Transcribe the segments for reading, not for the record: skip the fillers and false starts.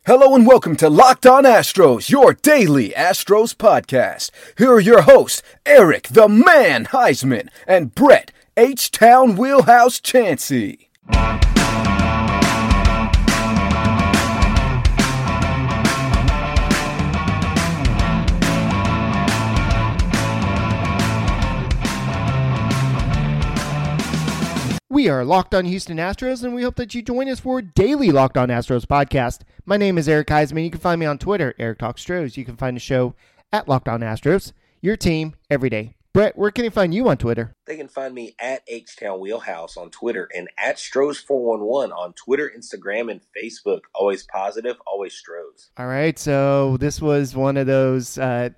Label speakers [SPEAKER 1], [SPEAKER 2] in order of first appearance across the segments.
[SPEAKER 1] Hello and welcome to Locked On Astros, your daily Astros podcast. Here are your hosts, Eric the Man Heisman and Brett H-Town Wheelhouse Chansey.
[SPEAKER 2] We are Locked On Houston Astros, and we hope that you join us for a daily Locked On Astros podcast. My name is Eric Heisman. You can find me on Twitter, Eric Talks Stros. You can find the show at Locked On Astros, your team every day. Brett, where can they find you on Twitter?
[SPEAKER 3] They can find me at H-Town Wheelhouse on Twitter and at Stros411 on Twitter, Instagram, and Facebook. Always positive, always Stros.
[SPEAKER 2] All right, so this was one of those.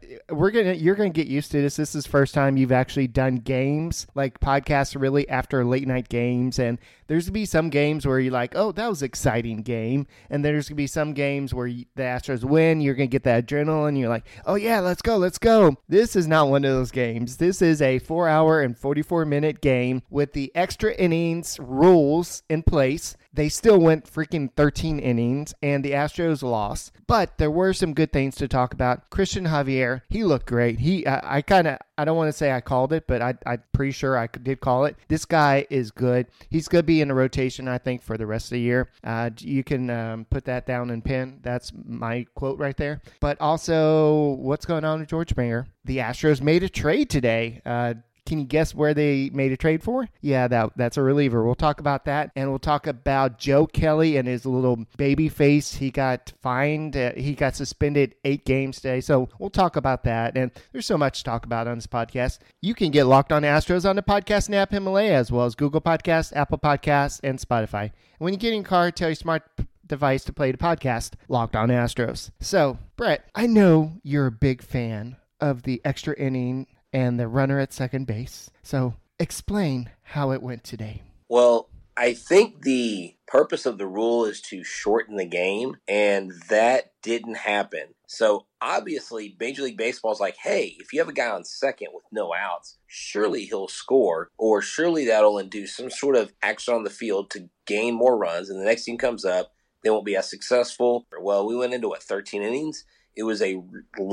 [SPEAKER 2] You're gonna get used to this. This is the first time you've actually done games like podcasts really after late night games, and there's gonna be some games where you're like, oh, that was an exciting game, and there's gonna be some games where the Astros win. You're gonna get that adrenaline. You're like, oh yeah, let's go. This is not one of those games. This is a 4-hour and 44-minute game with the extra innings rules in place. They still went freaking 13 innings, and the Astros lost. But there were some good things to talk about. Christian Javier, he looked great. I don't want to say I called it, but I'm pretty sure I did call it. This guy is good. He's going to be in the rotation, I think, for the rest of the year. You can put that down in pen. That's my quote right there. But also, what's going on with George Springer? The Astros made a trade today. Can you guess where they made a trade for? Yeah, that's a reliever. We'll talk about that, and we'll talk about Joe Kelly and his little baby face. He got fined. He got suspended 8 games today, so we'll talk about that. And there's so much to talk about on this podcast. You can get Locked On Astros on the podcast app Himalaya, as well as Google Podcasts, Apple Podcasts, and Spotify. And when you get in your car, tell your smart device to play the podcast Locked On Astros. So, Brett, I know you're a big fan of the extra inning and the runner at second base. So explain how it went today.
[SPEAKER 3] Well, I think the purpose of the rule is to shorten the game, and that didn't happen. So obviously, Major League Baseball is like, hey, if you have a guy on second with no outs, surely he'll score, or surely that'll induce some sort of action on the field to gain more runs, and the next team comes up, they won't be as successful. Well, we went into, 13 innings? It was a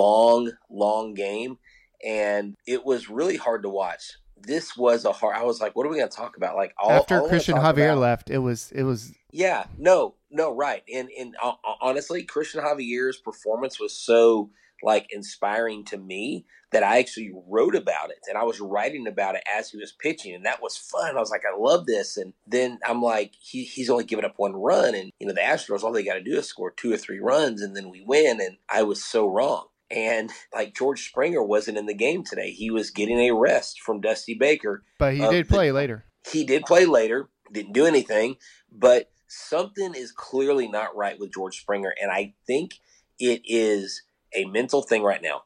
[SPEAKER 3] long game. And it was really hard to watch. This was I was like, what are we going to talk about? Like
[SPEAKER 2] after Christian Javier left, it was.
[SPEAKER 3] Yeah, no, right. And honestly, Christian Javier's performance was so inspiring to me that I actually wrote about it, and I was writing about it as he was pitching, and that was fun. I was like, I love this. And then I'm like, he's only given up 1 run, and the Astros, all they got to do is score 2 or 3 runs, and then we win. And I was so wrong. And George Springer wasn't in the game today. He was getting a rest from Dusty Baker.
[SPEAKER 2] But he did play later.
[SPEAKER 3] He did play later, didn't do anything. But something is clearly not right with George Springer. And I think it is a mental thing right now.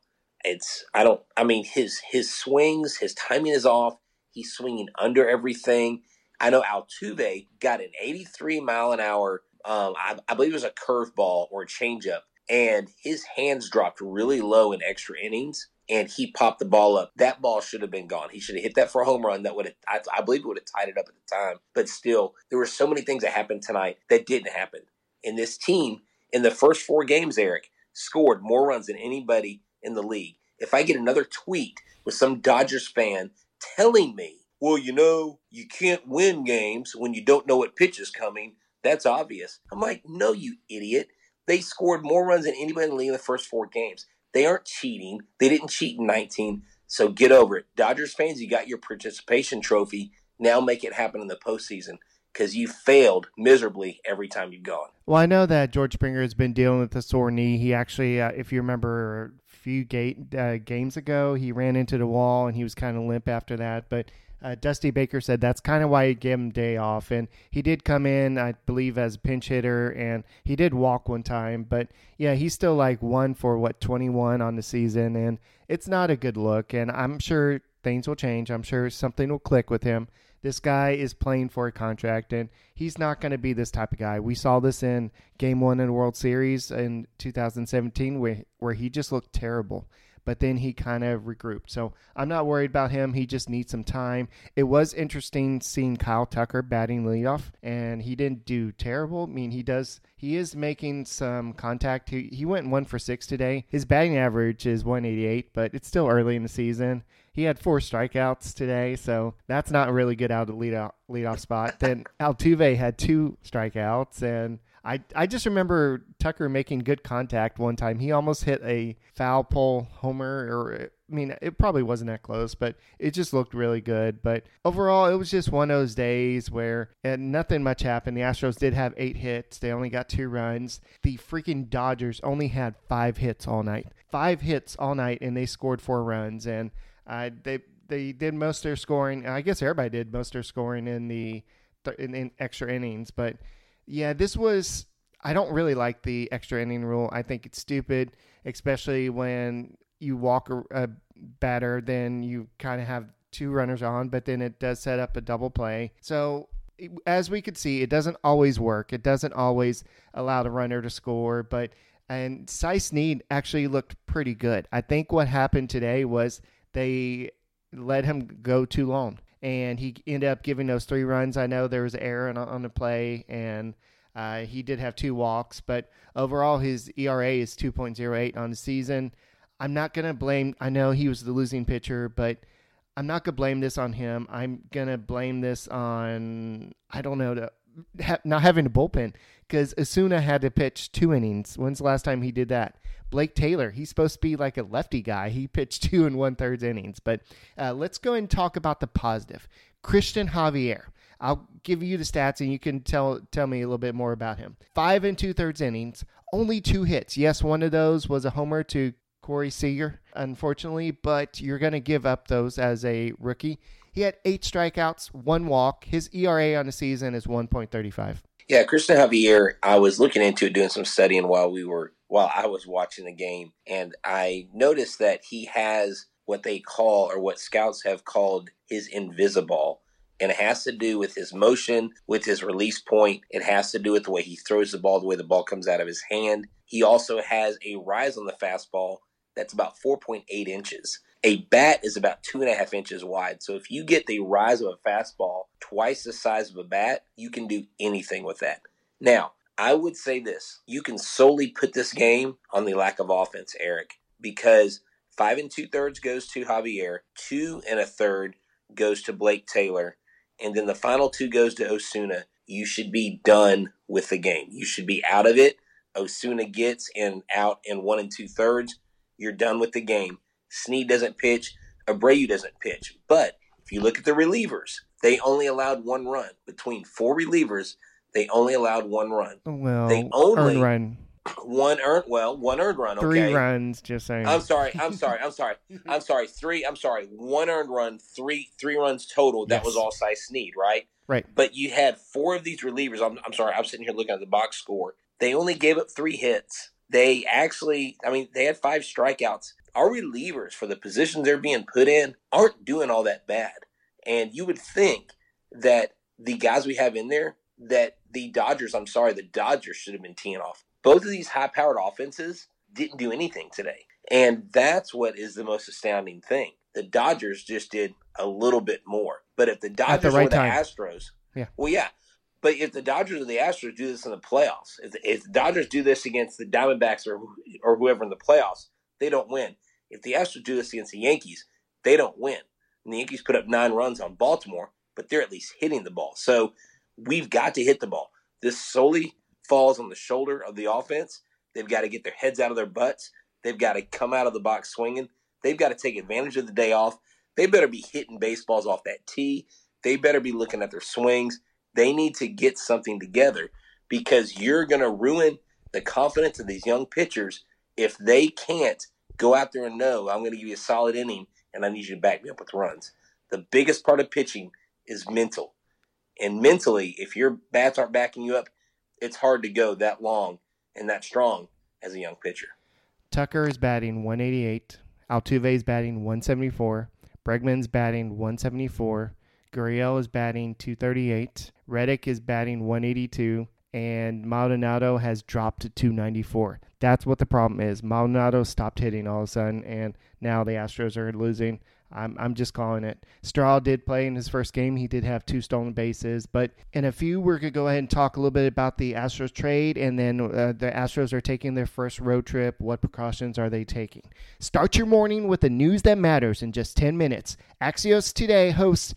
[SPEAKER 3] His swings, his timing is off. He's swinging under everything. I know Altuve got an 83 mile an hour, I believe it was a curveball or a changeup. And his hands dropped really low in extra innings, and he popped the ball up. That ball should have been gone. He should have hit that for a home run. That would have, I believe it would have tied it up at the time. But still, there were so many things that happened tonight that didn't happen. And this team, in the first 4 games, Eric, scored more runs than anybody in the league. If I get another tweet with some Dodgers fan telling me, well, you can't win games when you don't know what pitch is coming, that's obvious. I'm like, no, you idiot. They scored more runs than anybody in the league in the first 4 games. They aren't cheating. They didn't cheat in 19, so get over it. Dodgers fans, you got your participation trophy. Now make it happen in the postseason, because you failed miserably every time you've gone.
[SPEAKER 2] Well, I know that George Springer has been dealing with a sore knee. He actually, if you remember a few games ago, he ran into the wall and he was kind of limp after that, but Dusty Baker said that's kind of why he gave him day off. And he did come in, I believe, as a pinch hitter, and he did walk one time. But, yeah, he's still 1 for, 21 on the season, and it's not a good look. And I'm sure things will change. I'm sure something will click with him. This guy is playing for a contract, and he's not going to be this type of guy. We saw this in Game 1 in the World Series in 2017 where he just looked terrible. but then he kind of regrouped. So I'm not worried about him. He just needs some time. It was interesting seeing Kyle Tucker batting leadoff, and he didn't do terrible. I mean, he is making some contact. He went 1 for 6 today. His batting average is 188, but it's still early in the season. He had 4 strikeouts today, so that's not really good out of the leadoff spot. Then Altuve had 2 strikeouts, and I just remember Tucker making good contact one time. He almost hit a foul pole homer, it probably wasn't that close, but it just looked really good. But overall, it was just one of those days where nothing much happened. The Astros did have 8 hits. They only got 2 runs. The freaking Dodgers only had 5 hits all night. 5 hits all night, and they scored 4 runs. And they did most of their scoring. I guess everybody did most of their scoring in extra innings, but yeah, I don't really like the extra inning rule. I think it's stupid, especially when you walk a batter, then you kind of have 2 runners on, but then it does set up a double play. So as we could see, it doesn't always work. It doesn't always allow the runner to score, and Cy Snead actually looked pretty good. I think what happened today was they let him go too long, and he ended up giving those 3 runs. I know there was an error on the play, and he did have 2 walks, but overall his ERA is 2.08 on the season. I'm not going to blame, I know he was the losing pitcher, but I'm not going to blame this on him. I'm going to blame this on, not having a bullpen, because Osuna had to pitch 2 innings. When's the last time he did that? Blake Taylor, he's supposed to be like a lefty guy. He pitched 2 1/3 innings. But let's go and talk about the positive. Christian Javier. I'll give you the stats, and you can tell me a little bit more about him. 5 2/3 innings, only 2 hits. Yes, one of those was a homer to Corey Seager, unfortunately, but you're going to give up those as a rookie. He had 8 strikeouts, 1 walk. His ERA on the season is 1.35.
[SPEAKER 3] Yeah, Christian Javier, I was looking into it, doing some studying while I was watching the game, and I noticed that he has what they call, or what scouts have called, his invisiball. And it has to do with his motion, with his release point. It has to do with the way he throws the ball, the way the ball comes out of his hand. He also has a rise on the fastball that's about 4.8 inches. A bat is about 2.5 inches wide. So if you get the rise of a fastball twice the size of a bat, you can do anything with that. Now, I would say this. You can solely put this game on the lack of offense, Eric, because 5 2/3 goes to Javier, 2 1/3 goes to Blake Taylor, and then the final 2 goes to Osuna. You should be done with the game. You should be out of it. Osuna gets out in 1 2/3. You're done with the game. Snead doesn't pitch. Abreu doesn't pitch. But if you look at the relievers, they only allowed 1 run. Between 4 relievers, they only allowed 1 run.
[SPEAKER 2] Well,
[SPEAKER 3] they only
[SPEAKER 2] earned run.
[SPEAKER 3] One earned run. Okay.
[SPEAKER 2] 3 runs, just saying.
[SPEAKER 3] I'm sorry. 1 earned run, three runs total. That was all Cy Snead, right?
[SPEAKER 2] Right.
[SPEAKER 3] But you had 4 of these relievers. I'm sorry. I'm sitting here looking at the box score. They only gave up 3 hits. They had 5 strikeouts. Our relievers, for the positions they're being put in, aren't doing all that bad. And you would think that the guys we have in there, that the Dodgers should have been teeing off. Both of these high-powered offenses didn't do anything today. And that's what is the most astounding thing. The Dodgers just did a little bit more. But if the Dodgers or the Astros...
[SPEAKER 2] Yeah.
[SPEAKER 3] Well, yeah. But if the Dodgers or the Astros do this in the playoffs, if the Dodgers do this against the Diamondbacks or whoever in the playoffs, they don't win. If the Astros do this against the Yankees, they don't win. And the Yankees put up 9 runs on Baltimore, but they're at least hitting the ball. So we've got to hit the ball. This solely falls on the shoulder of the offense. They've got to get their heads out of their butts. They've got to come out of the box swinging. They've got to take advantage of the day off. They better be hitting baseballs off that tee. They better be looking at their swings. They need to get something together, because you're going to ruin the confidence of these young pitchers if they can't go out there and know, I'm going to give you a solid inning and I need you to back me up with runs. The biggest part of pitching is mental. And mentally, if your bats aren't backing you up, it's hard to go that long and that strong as a young pitcher.
[SPEAKER 2] Tucker is batting 188. Altuve is batting 174. Bregman's batting 174. Gurriel is batting 238. Reddick is batting 182. and Maldonado has dropped to 294. That's what the problem is. Maldonado stopped hitting all of a sudden, and now the Astros are losing. I'm just calling it. Straw did play in his first game. He did have 2 stolen bases. But in a few, we're going to go ahead and talk a little bit about the Astros trade, and then the Astros are taking their first road trip. What precautions are they taking? Start your morning with the news that matters in just 10 minutes. Axios Today hosts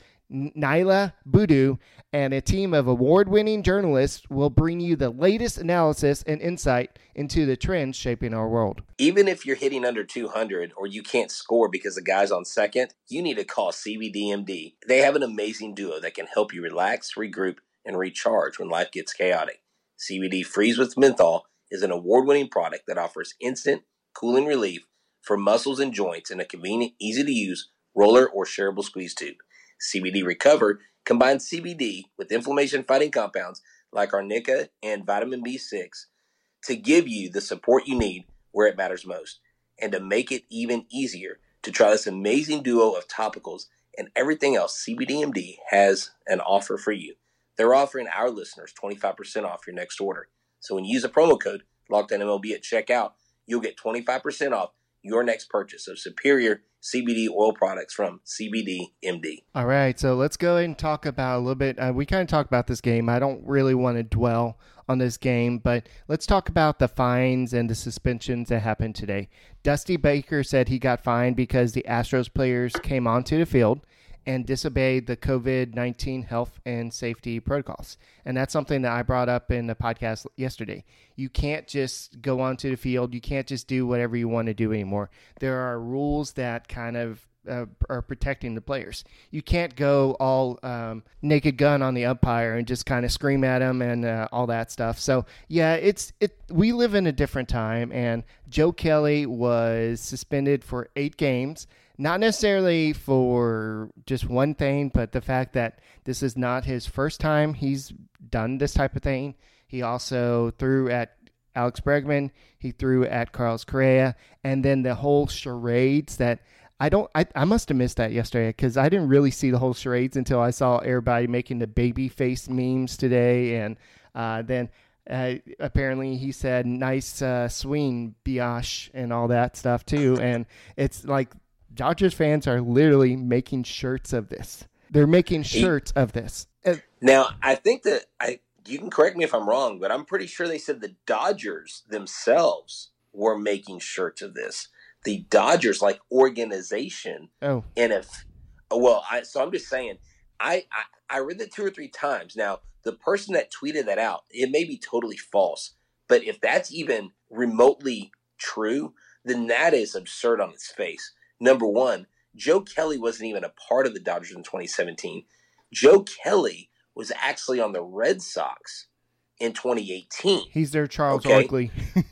[SPEAKER 2] Naila Budu and a team of award-winning journalists will bring you the latest analysis and insight into the trends shaping our world.
[SPEAKER 3] Even if you're hitting under 200 or you can't score because the guy's on second, you need to call CBDMD. They have an amazing duo that can help you relax, regroup, and recharge when life gets chaotic. CBD Freeze with Menthol is an award-winning product that offers instant cooling relief for muscles and joints in a convenient, easy-to-use roller or shareable squeeze tube. CBD Recover combines CBD with inflammation-fighting compounds like arnica and vitamin B6 to give you the support you need where it matters most, and to make it even easier to try this amazing duo of topicals and everything else. CBDMD has an offer for you. They're offering our listeners 25% off your next order. So when you use the promo code LOCKEDONMLB at checkout, you'll get 25% off your next purchase of superior CBD oil products from CBDMD.
[SPEAKER 2] All right, so let's go ahead and talk about a little bit. We kind of talked about this game. I don't really want to dwell on this game, but let's talk about the fines and the suspensions that happened today. Dusty Baker said he got fined because the Astros players came onto the field and disobeyed the COVID-19 health and safety protocols. And that's something that I brought up in the podcast yesterday. You can't just go onto the field. You can't just do whatever you want to do anymore. There are rules that kind of are protecting the players. You can't go all naked gun on the umpire and just kind of scream at him and all that stuff. So, yeah, we live in a different time, and Joe Kelly was suspended for 8 games. Not necessarily for just one thing, but the fact that this is not his first time he's done this type of thing. He also threw at Alex Bregman. He threw at Carlos Correa. And then the whole charades that I must have missed that yesterday because I didn't really see the whole charades until I saw everybody making the baby face memes today. And then apparently he said, nice swing, Biash, and all that stuff too. And it's like, Dodgers fans are literally making shirts of this. They're making shirts of this.
[SPEAKER 3] Now, I think that you can correct me if I'm wrong, but I'm pretty sure they said the Dodgers themselves were making shirts of this. The Dodgers, like organization.
[SPEAKER 2] Oh.
[SPEAKER 3] And so I'm just saying, I read that 2 or 3 times. Now, the person that tweeted that out, it may be totally false, but if that's even remotely true, then that is absurd on its face. Number one, Joe Kelly wasn't even a part of the Dodgers in 2017. Joe Kelly was actually on the Red Sox in 2018.
[SPEAKER 2] He's their Charles Oakley.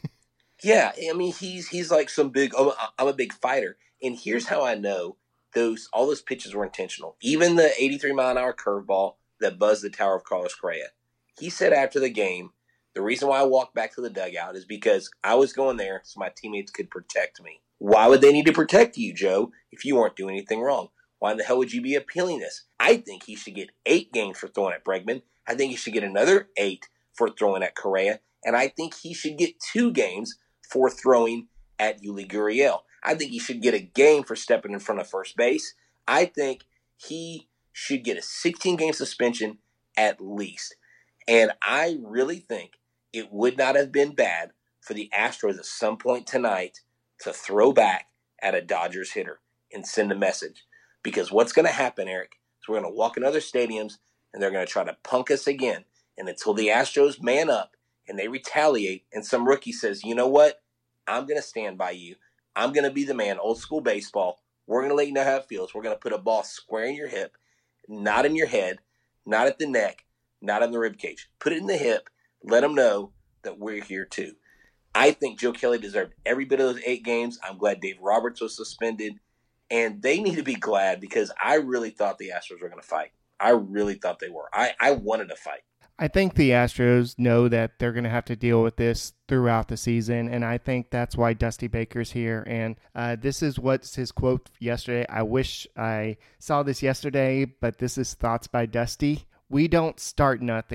[SPEAKER 3] Yeah, I mean, he's like some big, I'm a big fighter. And here's how I know all those pitches were intentional. Even the 83-mile-an-hour curveball that buzzed the tower of Carlos Correa. He said after the game, the reason why I walked back to the dugout is because I was going there so my teammates could protect me. Why would they need to protect you, Joe, if you weren't doing anything wrong? Why in the hell would you be appealing this? I think he should get 8 games for throwing at Bregman. I think he should get another 8 for throwing at Correa. And I think he should get 2 games for throwing at Yuli Gurriel. I think he should get a game for stepping in front of first base. I think he should get a 16-game suspension at least. And I really think it would not have been bad for the Astros at some point tonight to throw back at a Dodgers hitter and send a message. Because what's going to happen, Eric, is we're going to walk in other stadiums and they're going to try to punk us again. And until the Astros man up and they retaliate and some rookie says, you know what, I'm going to stand by you. I'm going to be the man, old school baseball. We're going to let you know how it feels. We're going to put a ball square in your hip, not in your head, not at the neck, not in the rib cage. Put it in the hip. Let them know that we're here too. I think Joe Kelly deserved every bit of those 8 games. I'm glad Dave Roberts was suspended. And they need to be glad because I really thought the Astros were going to fight. I really thought they were. I wanted to fight.
[SPEAKER 2] I think the Astros know that they're going to have to deal with this throughout the season, and I think that's why Dusty Baker's here. And this is what's his quote yesterday. I wish I saw this yesterday, but this is thoughts by Dusty. We don't start nothing,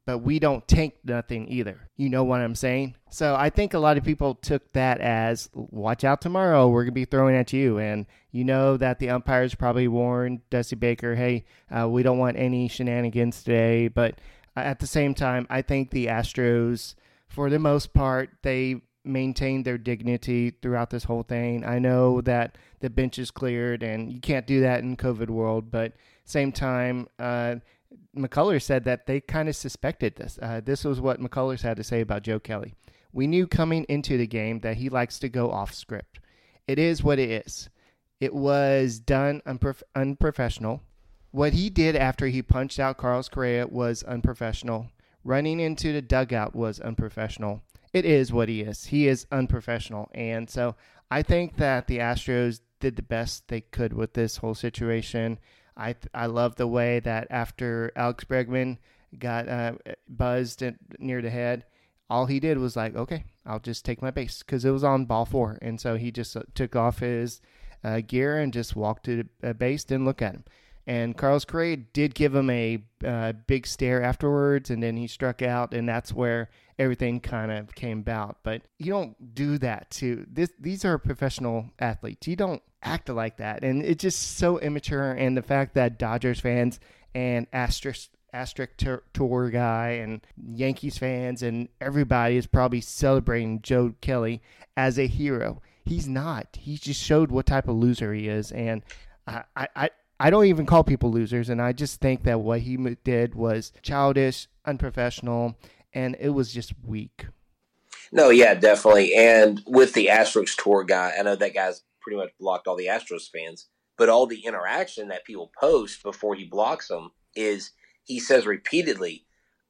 [SPEAKER 2] but we don't tank nothing either. You know what I'm saying? So I think a lot of people took that as, watch out tomorrow, we're going to be throwing at you. And you know that the umpires probably warned Dusty Baker, hey, we don't want any shenanigans today. But at the same time, I think the Astros, for the most part, they maintained their dignity throughout this whole thing. I know that the bench is cleared, and you can't do that in COVID world, but same time, McCullers said that they kind of suspected this. This was what McCullers had to say about Joe Kelly. We knew coming into the game that he likes to go off script. It is what it is. It was done unprofessional. What he did after he punched out Carlos Correa was unprofessional. Running into the dugout was unprofessional. It is what he is. He is unprofessional. And so I think that the Astros did the best they could with this whole situation. I love the way that after Alex Bregman got buzzed near the head, all he did was like, okay, I'll just take my base, because it was on ball 4. And so he just took off his gear and just walked to the base, didn't look at him. And Carlos Correa did give him a big stare afterwards, and then he struck out, and that's where everything kind of came about. But you don't do that to this. These are professional athletes. You don't act like that, and it's just so immature. And the fact that Dodgers fans and asterisk tour guy and Yankees fans and everybody is probably celebrating Joe Kelly as a hero. He's not. He just showed what type of loser he is, and I don't even call people losers, and I just think that what he did was childish, unprofessional, and it was just weak.
[SPEAKER 3] No, yeah, definitely. And with the Astros tour guy, I know that guy's pretty much blocked all the Astros fans, but all the interaction that people post before he blocks them is he says repeatedly,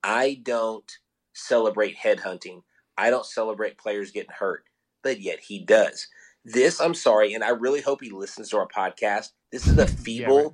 [SPEAKER 3] I don't celebrate headhunting. I don't celebrate players getting hurt, but yet he does. This, I'm sorry, and I really hope he listens to our podcast. This is a feeble.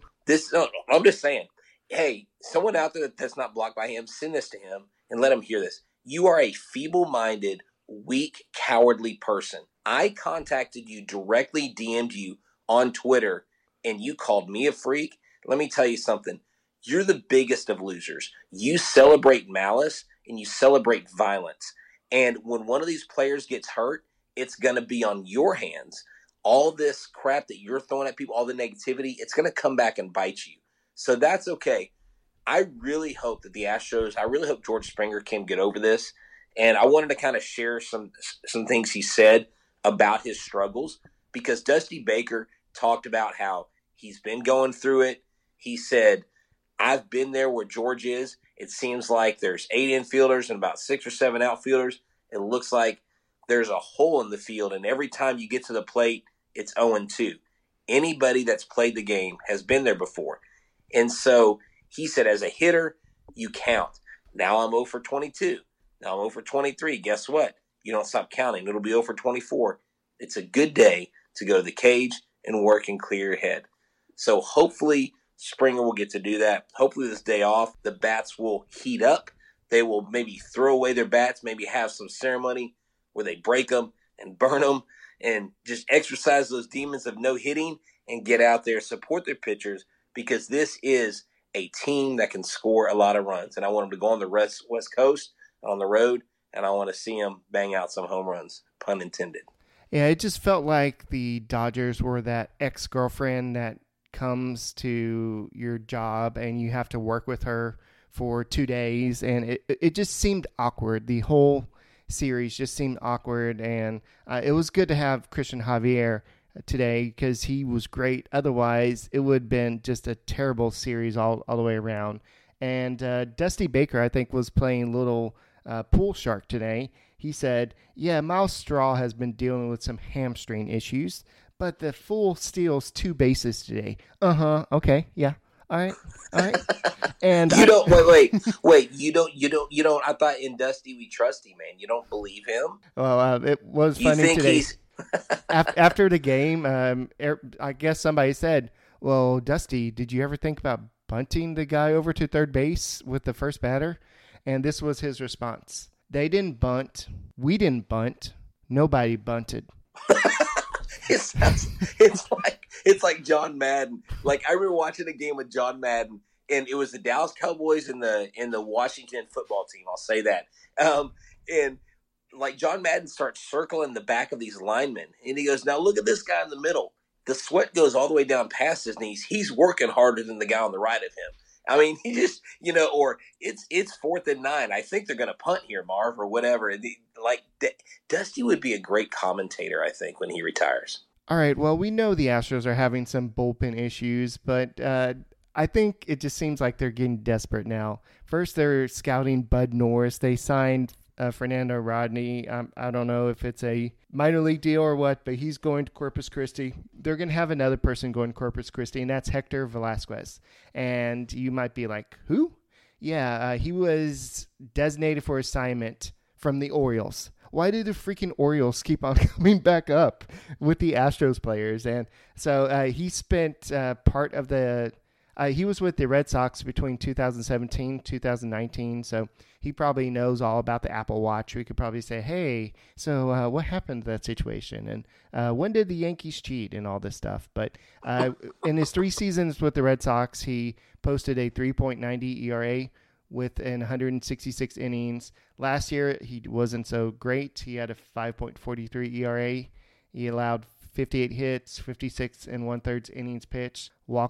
[SPEAKER 3] I'm just saying. Hey, someone out there that's not blocked by him, send this to him and let him hear this. You are a feeble-minded, weak, cowardly person. I contacted you directly, DM'd you on Twitter, and you called me a freak. Let me tell you something. You're the biggest of losers. You celebrate malice and you celebrate violence. And when one of these players gets hurt, it's going to be on your hands. All this crap that you're throwing at people, all the negativity, it's going to come back and bite you. So that's okay. I really hope that the Astros, I really hope George Springer can get over this. And I wanted to kind of share some things he said about his struggles, because Dusty Baker talked about how he's been going through it. He said, I've been there where George is. It seems like there's 8 infielders and about 6 or 7 outfielders. It looks like there's a hole in the field, and every time you get to the plate, it's 0-2. Anybody that's played the game has been there before. And so he said, as a hitter, you count. Now I'm 0 for 22. Now I'm 0 for 23. Guess what? You don't stop counting. It'll be 0 for 24. It's a good day to go to the cage and work and clear your head. So hopefully Springer will get to do that. Hopefully this day off, the bats will heat up. They will maybe throw away their bats, maybe have some ceremony where they break them and burn them and just exercise those demons of no hitting and get out there, support their pitchers, because this is a team that can score a lot of runs. And I want them to go on the West Coast on the road, and I want to see them bang out some home runs, pun intended.
[SPEAKER 2] Yeah, it just felt like the Dodgers were that ex-girlfriend that comes to your job and you have to work with her for 2 days, and it just seemed awkward. The whole series just seemed awkward, and it was good to have Christian Javier today because he was great. Otherwise, it would have been just a terrible series all the way around. And Dusty Baker, I think, was playing little pool shark today. He said, yeah, Miles Straw has been dealing with some hamstring issues, but the Fool steals 2 bases today. Okay, yeah. All right. And
[SPEAKER 3] you don't wait. You don't. I thought in Dusty we trust him, man. You don't believe him?
[SPEAKER 2] Well, it was
[SPEAKER 3] you
[SPEAKER 2] funny
[SPEAKER 3] think
[SPEAKER 2] today.
[SPEAKER 3] He's...
[SPEAKER 2] After the game, I guess somebody said, "Well, Dusty, did you ever think about bunting the guy over to third base with the first batter?" And this was his response: "They didn't bunt. We didn't bunt. Nobody bunted."
[SPEAKER 3] It's like John Madden. Like I remember watching a game with John Madden, and it was the Dallas Cowboys and the Washington football team. I'll say that. And like John Madden starts circling the back of these linemen, and he goes, "Now look at this guy in the middle. The sweat goes all the way down past his knees. He's working harder than the guy on the right of him." I mean, he just, or it's 4th and 9. I think they're going to punt here, Marv, or whatever. Dusty would be a great commentator, I think, when he retires.
[SPEAKER 2] All right, well, we know the Astros are having some bullpen issues, but I think it just seems like they're getting desperate now. First, they're scouting Bud Norris. They signed Fernando Rodney. I don't know if it's a minor league deal or what, but he's going to Corpus Christi. They're going to have another person going to Corpus Christi, and that's Hector Velasquez. And you might be like, who? Yeah, he was designated for assignment from the Orioles. Why do the freaking Orioles keep on coming back up with the Astros players? And so he spent part of the he was with the Red Sox between 2017 2019, so he probably knows all about the Apple Watch. We could probably say, hey, so what happened to that situation? And when did the Yankees cheat and all this stuff? But in his 3 seasons with the Red Sox, he posted a 3.90 ERA with 166 innings. Last year, he wasn't so great. He had a 5.43 ERA. He allowed 58 hits, 56 and 1/3 innings pitched,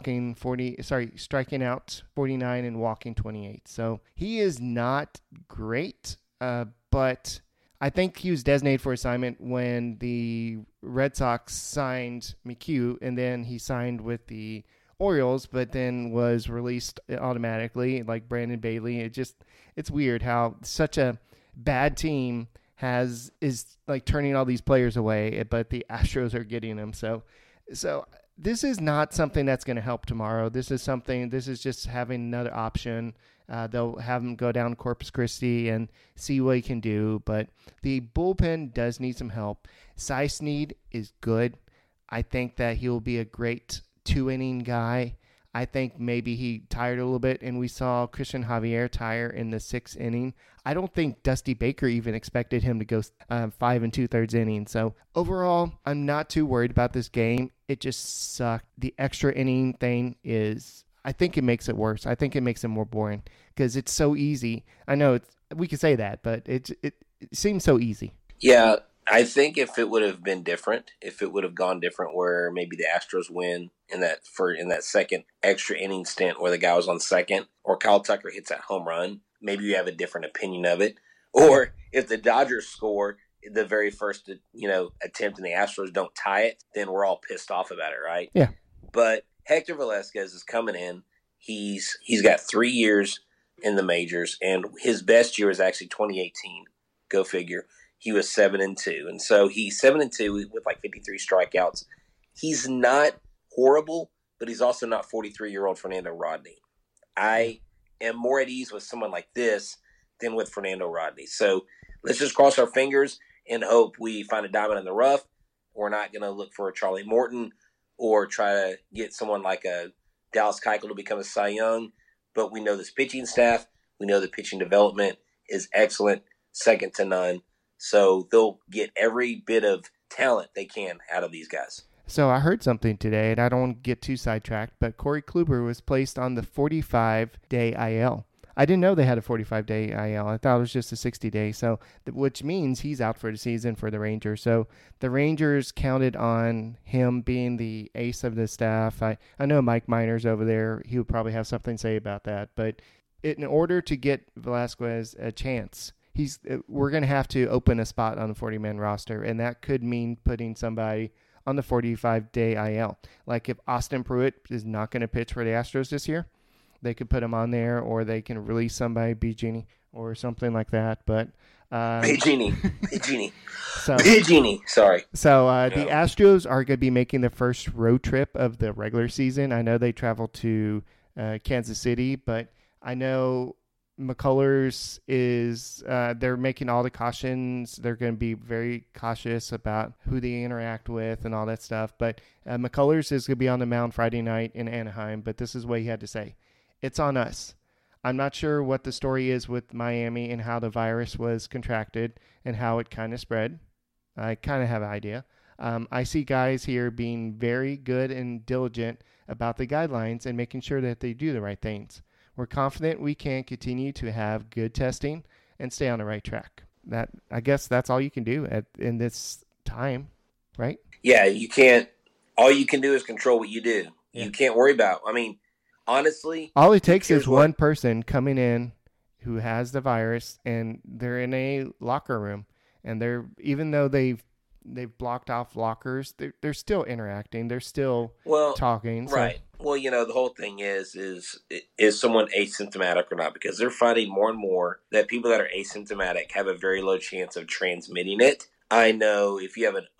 [SPEAKER 2] striking out 49 and walking 28. So he is not great, but I think he was designated for assignment when the Red Sox signed McHugh, and then he signed with the Orioles, but then was released automatically, like Brandon Bailey. It's weird how such a bad team is like turning all these players away, but the Astros are getting them. So this is not something that's going to help tomorrow. This is just having another option. They'll have him go down to Corpus Christi and see what he can do. But the bullpen does need some help. Cy Snead is good. I think that he'll be a great 2-inning guy. I think maybe he tired a little bit, and we saw Christian Javier tire in the 6th inning. I don't think Dusty Baker even expected him to go 5 2/3 innings. So overall, I'm not too worried about this game. It just sucked. The extra inning thing I think it makes it worse. I think it makes it more boring because it's so easy. I know we can say that, but it seems so easy.
[SPEAKER 3] Yeah, I think if it would have been different, if it would have gone different where maybe the Astros win in that second extra inning stint where the guy was on second, or Kyle Tucker hits that home run, maybe you have a different opinion of it. Or if the Dodgers score the very first attempt and the Astros don't tie it, then we're all pissed off about it, right?
[SPEAKER 2] Yeah.
[SPEAKER 3] But Hector Velasquez is coming in. He's got 3 years in the majors, and his best year was actually 2018. Go figure. He was 7-2, and so he's 7-2 with like 53 strikeouts. He's not horrible, but he's also not 43-year-old Fernando Rodney. I am more at ease with someone like this than with Fernando Rodney. So let's just cross our fingers and hope we find a diamond in the rough. We're not going to look for a Charlie Morton or try to get someone like a Dallas Keuchel to become a Cy Young, but we know this pitching staff. We know the pitching development is excellent, second to none. So they'll get every bit of talent they can out of these guys.
[SPEAKER 2] So I heard something today, and I don't want to get too sidetracked, but Corey Kluber was placed on the 45-day IL. I didn't know they had a 45-day IL. I thought it was just a 60-day, so which means he's out for the season for the Rangers. So the Rangers counted on him being the ace of the staff. I know Mike Minor's over there. He would probably have something to say about that. But in order to get Velasquez a chance, we're going to have to open a spot on the 40-man roster, and that could mean putting somebody on the 45-day IL. Like if Austin Pruitt is not going to pitch for the Astros this year, they could put him on there, or they can release somebody, Biggini, or something like that. But
[SPEAKER 3] Biggini. Sorry.
[SPEAKER 2] So the Astros are going to be making the first road trip of the regular season. I know they travel to Kansas City, but I know McCullers they're making all the cautions. They're going to be very cautious about who they interact with and all that stuff. But McCullers is going to be on the mound Friday night in Anaheim, but this is what he had to say. It's on us. I'm not sure what the story is with Miami and how the virus was contracted and how it kind of spread. I kind of have an idea. I see guys here being very good and diligent about the guidelines and making sure that they do the right things. We're confident we can continue to have good testing and stay on the right track. I guess that's all you can do in this time, right?
[SPEAKER 3] Yeah, you can't. All you can do is control what you do. Yeah. You can't worry about. I mean, honestly,
[SPEAKER 2] all it takes is one person coming in who has the virus, and they're in a locker room, and even though they've blocked off lockers, they're still interacting. They're still talking.
[SPEAKER 3] Right. So. Well, the whole thing is someone asymptomatic or not? Because they're finding more and more that people that are asymptomatic have a very low chance of transmitting it. I know if you have an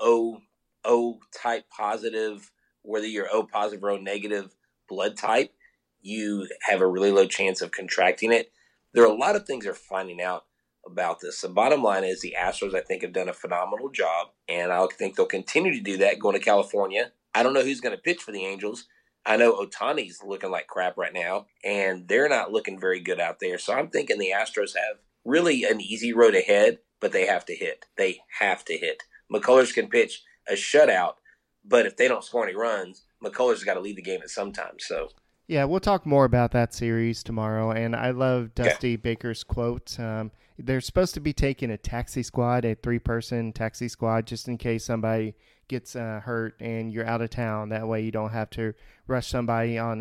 [SPEAKER 3] O type positive, whether you're O positive or O negative blood type, you have a really low chance of contracting it. There are a lot of things they're finding out about this. The bottom line is the Astros, I think, have done a phenomenal job, and I think they'll continue to do that going to California. I don't know who's going to pitch for the Angels. I know Ohtani's looking like crap right now, and they're not looking very good out there. So I'm thinking the Astros have really an easy road ahead, but they have to hit. They have to hit. McCullers can pitch a shutout, but if they don't score any runs, McCullers got to lead the game at some time. So.
[SPEAKER 2] Yeah, we'll talk more about that series tomorrow, and I love Dusty Baker's quote. They're supposed to be taking a taxi squad, a 3-person taxi squad, just in case somebody gets hurt and you're out of town. That way you don't have to rush somebody on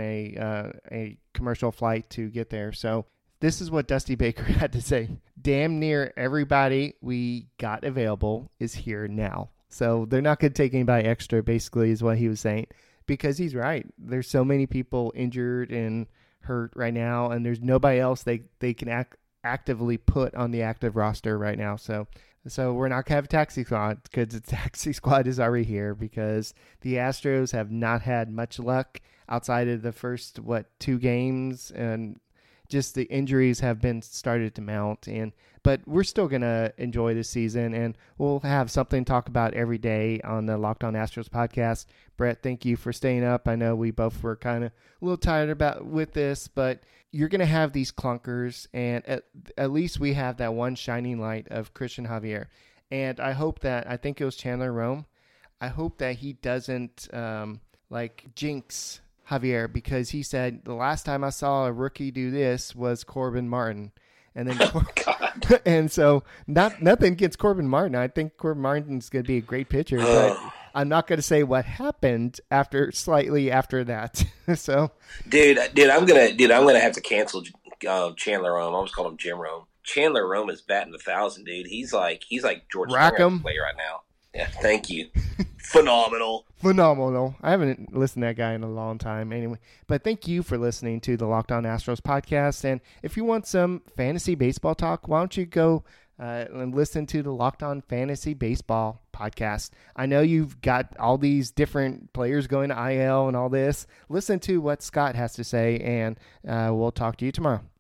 [SPEAKER 2] a commercial flight to get there. So this is what Dusty Baker had to say. Damn near everybody we got available is here now. So they're not going to take anybody extra, basically, is what he was saying. Because he's right. There's so many people injured and hurt right now, and there's nobody else they can actively put on the active roster right now. So we're not going to have a taxi squad because the taxi squad is already here because the Astros have not had much luck outside of the first, 2 games, and just the injuries have been started to mount. But we're still going to enjoy this season, and we'll have something to talk about every day on the Locked On Astros podcast. Brett, thank you for staying up. I know we both were kind of a little tired with this, but you're going to have these clunkers, and at least we have that one shining light of Christian Javier. And I think it was Chandler Rome, I hope that he doesn't jinx Javier, because he said the last time I saw a rookie do this was Corbin Martin. And then, and so nothing against Corbin Martin. I think Corbin Martin's going to be a great pitcher, but I'm not going to say what happened slightly after that. So,
[SPEAKER 3] dude, I'm gonna have to cancel Chandler Rome. I almost called him Jim Rome. Chandler Rome is batting 1,000, dude. He's like George Springer play right now. Yeah, thank you. Phenomenal.
[SPEAKER 2] I haven't listened to that guy in a long time anyway. But thank you for listening to the Locked On Astros podcast. And if you want some fantasy baseball talk, why don't you go and listen to the Locked On Fantasy Baseball podcast. I know you've got all these different players going to IL and all this. Listen to what Scott has to say, and we'll talk to you tomorrow.